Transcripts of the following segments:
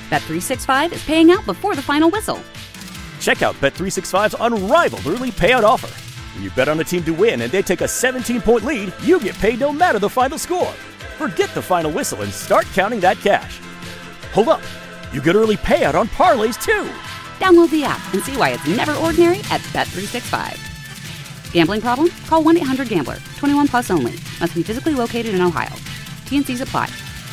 Bet365 is paying out before the final whistle. Check out Bet365's unrivaled early payout offer. When you bet on a team to win and they take a 17-point lead, you get paid no matter the final score. Forget the final whistle and start counting that cash. Hold up. You get early payout on parlays, too. Download the app and see why it's never ordinary at Bet365. Gambling problem? Call 1-800-GAMBLER. 21 plus only. Must be physically located in Ohio. T&Cs apply.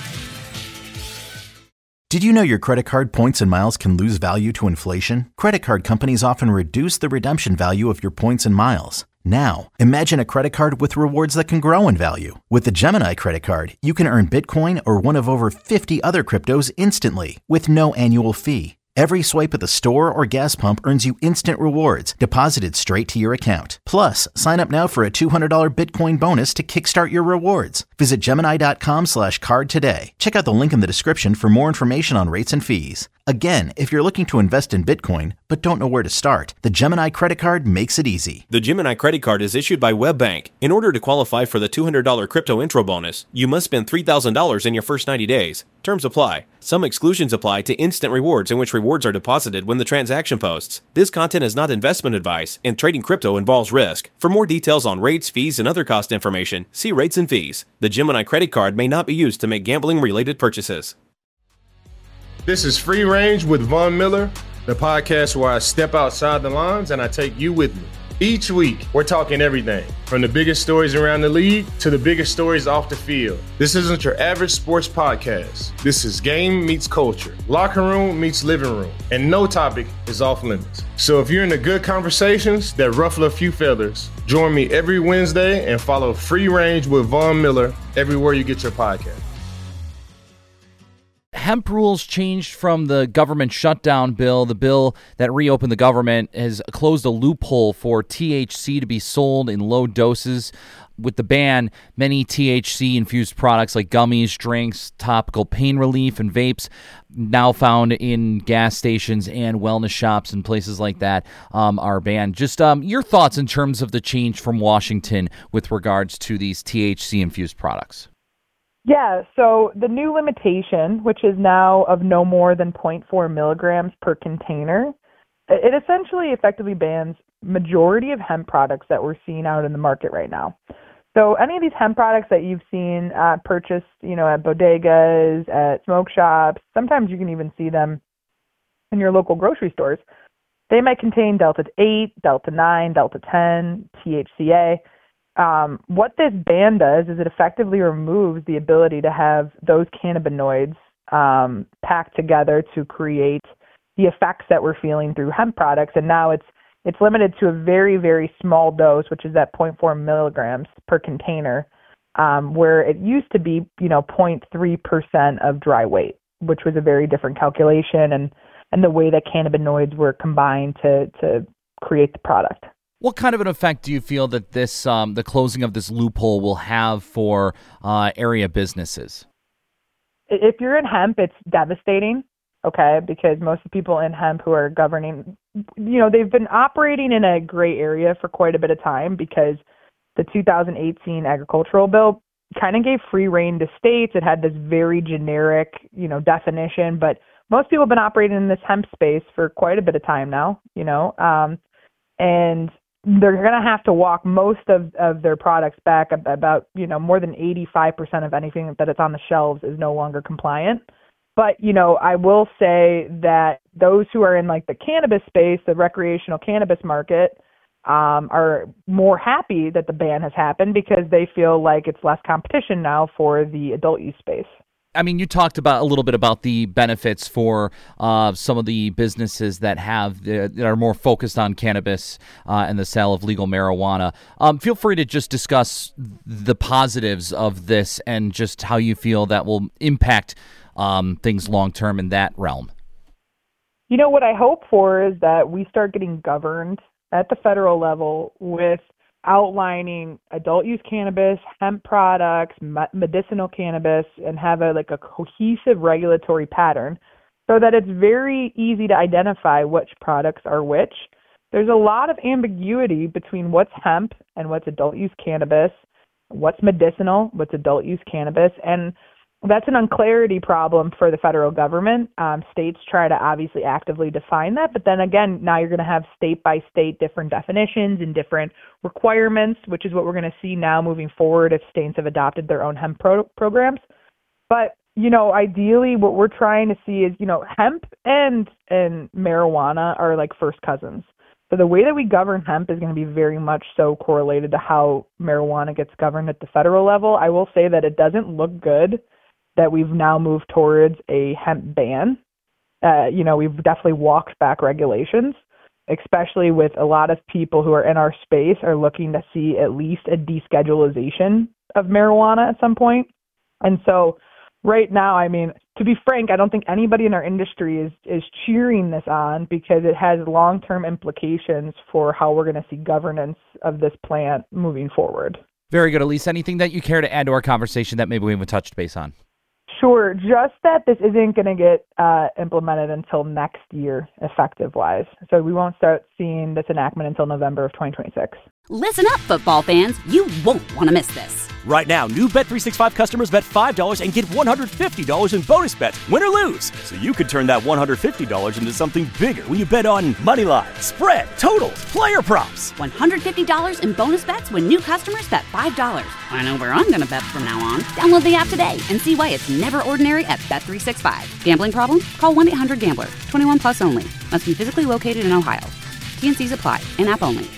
Did you know your credit card points and miles can lose value to inflation? Credit card companies often reduce the redemption value of your points and miles. Now, imagine a credit card with rewards that can grow in value. With the Gemini credit card, you can earn Bitcoin or one of over 50 other cryptos instantly with no annual fee. Every swipe at the store or gas pump earns you instant rewards deposited straight to your account. Plus, sign up now for a $200 Bitcoin bonus to kickstart your rewards. Visit Gemini.com/card today. Check out the link in the description for more information on rates and fees. Again, if you're looking to invest in Bitcoin but don't know where to start, the Gemini credit card makes it easy. The Gemini credit card is issued by WebBank. In order to qualify for the $200 crypto intro bonus, you must spend $3,000 in your first 90 days. Terms apply. Some exclusions apply to instant rewards, in which rewards are deposited when the transaction posts. This content is not investment advice, and trading crypto involves risk. For more details on rates, fees, and other cost information, see rates and fees. The Gemini credit card may not be used to make gambling-related purchases. This is Free Range with Von Miller, the podcast where I step outside the lines and I take you with me. Each week, we're talking everything from the biggest stories around the league to the biggest stories off the field. This isn't your average sports podcast. This is game meets culture, locker room meets living room, and no topic is off limits. So if you're into good conversations that ruffle a few feathers, join me every Wednesday and follow Free Range with Von Miller everywhere you get your podcast. Hemp rules changed from the government shutdown bill. The bill that reopened the government has closed a loophole for THC to be sold in low doses. With the ban, many THC-infused products like gummies, drinks, topical pain relief, and vapes, now found in gas stations and wellness shops and places like that, are banned. Just your thoughts in terms of the change from Washington with regards to these THC-infused products. Yeah, so the new limitation, which is now of no more than 0.4 milligrams per container, it essentially effectively bans majority of hemp products that we're seeing out in the market right now. So any of these hemp products that you've seen purchased, at bodegas, at smoke shops, sometimes you can even see them in your local grocery stores. They might contain Delta 8, Delta 9, Delta 10, THCA. What this ban does is it effectively removes the ability to have those cannabinoids packed together to create the effects that we're feeling through hemp products. And now it's limited to a very, very small dose, which is at 0.4 milligrams per container, where it used to be, 0.3% of dry weight, which was a very different calculation and the way that cannabinoids were combined to create the product. What kind of an effect do you feel that this, the closing of this loophole will have for area businesses? If you're in hemp, it's devastating, okay, because most of the people in hemp who are governing, they've been operating in a gray area for quite a bit of time because the 2018 agricultural bill kind of gave free rein to states. It had this very generic, definition, but most people have been operating in this hemp space for quite a bit of time now, and they're going to have to walk most of their products back about, more than 85% of anything that is on the shelves is no longer compliant. But, I will say that those who are in like the cannabis space, the recreational cannabis market, are more happy that the ban has happened because they feel like it's less competition now for the adult use space. I mean, you talked about a little bit about the benefits for some of the businesses that are more focused on cannabis and the sale of legal marijuana. Feel free to just discuss the positives of this and just how you feel that will impact things long term in that realm. What I hope for is that we start getting governed at the federal level with outlining adult use cannabis, hemp products, medicinal cannabis, and have a cohesive regulatory pattern so that it's very easy to identify which products are which. There's a lot of ambiguity between what's hemp and what's adult use cannabis, what's medicinal, what's adult use cannabis, and That's an unclarity problem for the federal government. States try to obviously actively define that, but then again, now you're going to have state by state different definitions and different requirements, which is what we're going to see now moving forward if states have adopted their own hemp programs. But, ideally what we're trying to see is, hemp and marijuana are like first cousins. So the way that we govern hemp is going to be very much so correlated to how marijuana gets governed at the federal level. I will say that it doesn't look good that we've now moved towards a hemp ban. We've definitely walked back regulations, especially with a lot of people who are in our space are looking to see at least a deschedulization of marijuana at some point. And so right now, to be frank, I don't think anybody in our industry is cheering this on because it has long-term implications for how we're going to see governance of this plant moving forward. Very good, Elise. Anything that you care to add to our conversation that maybe we haven't touched base on? Sure. Just that this isn't going to get implemented until next year, effective-wise. So we won't start seeing this enactment until November of 2026. Listen up, football fans. You won't want to miss this. Right now, new Bet365 customers bet $5 and get $150 in bonus bets, win or lose. So you could turn that $150 into something bigger when you bet on moneyline, spread, totals, player props. $150 in bonus bets when new customers bet $5. I know where I'm going to bet from now on. Download the app today and see why it's never ordinary at Bet365. Gambling problem? Call 1-800-GAMBLER. 21 plus only. Must be physically located in Ohio. T&Cs apply. In-app only.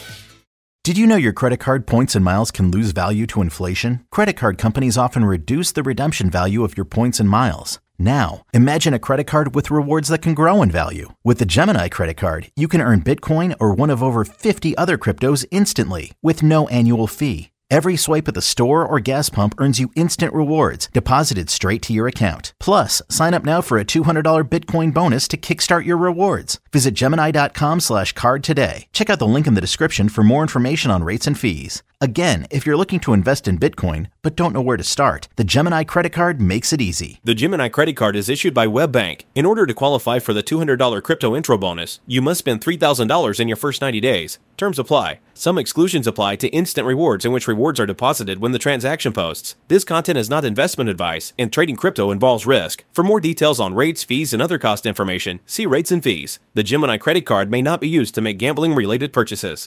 Did you know your credit card points and miles can lose value to inflation? Credit card companies often reduce the redemption value of your points and miles. Now, imagine a credit card with rewards that can grow in value. With the Gemini credit card, you can earn Bitcoin or one of over 50 other cryptos instantly with no annual fee. Every swipe at the store or gas pump earns you instant rewards deposited straight to your account. Plus, sign up now for a $200 Bitcoin bonus to kickstart your rewards. Visit Gemini.com/card today. Check out the link in the description for more information on rates and fees. Again, if you're looking to invest in Bitcoin but don't know where to start, the Gemini credit card makes it easy. The Gemini credit card is issued by WebBank. In order to qualify for the $200 crypto intro bonus, you must spend $3,000 in your first 90 days. Terms apply. Some exclusions apply to instant rewards in which rewards are deposited when the transaction posts. This content is not investment advice, and trading crypto involves risk. For more details on rates, fees, and other cost information, see rates and fees. The Gemini credit card may not be used to make gambling-related purchases.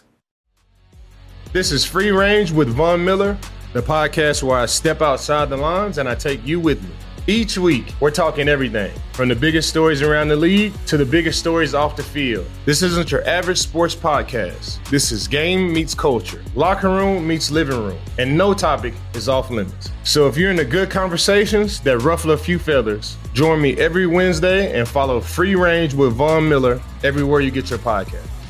This is Free Range with Von Miller, the podcast where I step outside the lines and I take you with me. Each week, we're talking everything from the biggest stories around the league to the biggest stories off the field. This isn't your average sports podcast. This is game meets culture, locker room meets living room, and no topic is off limits. So if you're into good conversations that ruffle a few feathers, join me every Wednesday and follow Free Range with Von Miller everywhere you get your podcast.